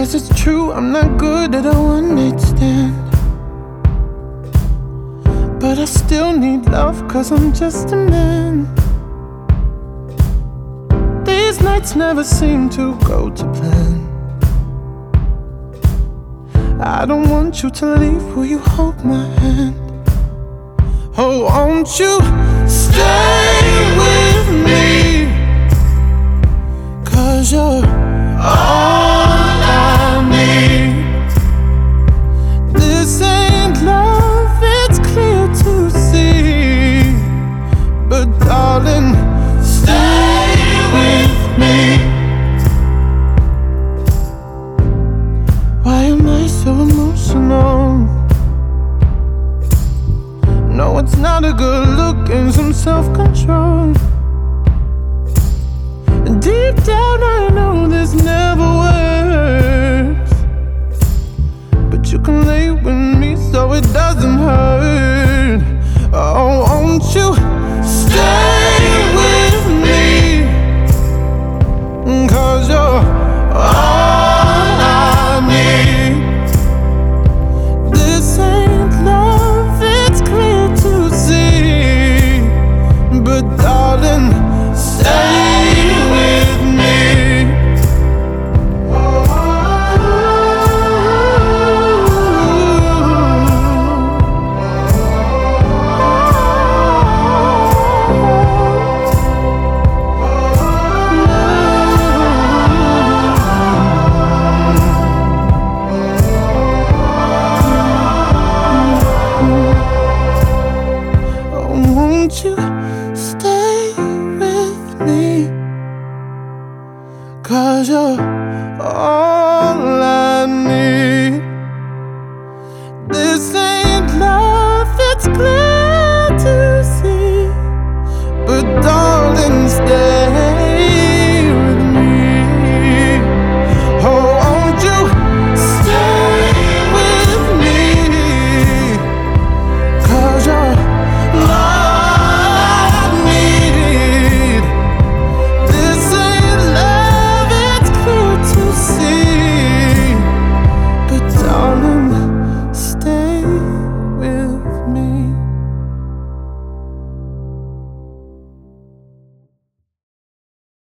Guess it's true, I'm not good at a one-night stand, but I still need love, 'cause I'm just a man. These nights never seem to go to plan. I don't want you to leave, will you hold my hand? Oh, won't you stay with me? 'Cause you're all I need. This ain't love, it's clear to see, but darling, stay with me. Why am I so emotional? No, it's not a good look, and some self-control. And deep down I know this never works, but you can lay with me so it doesn't hurt. Oh, won't you stay?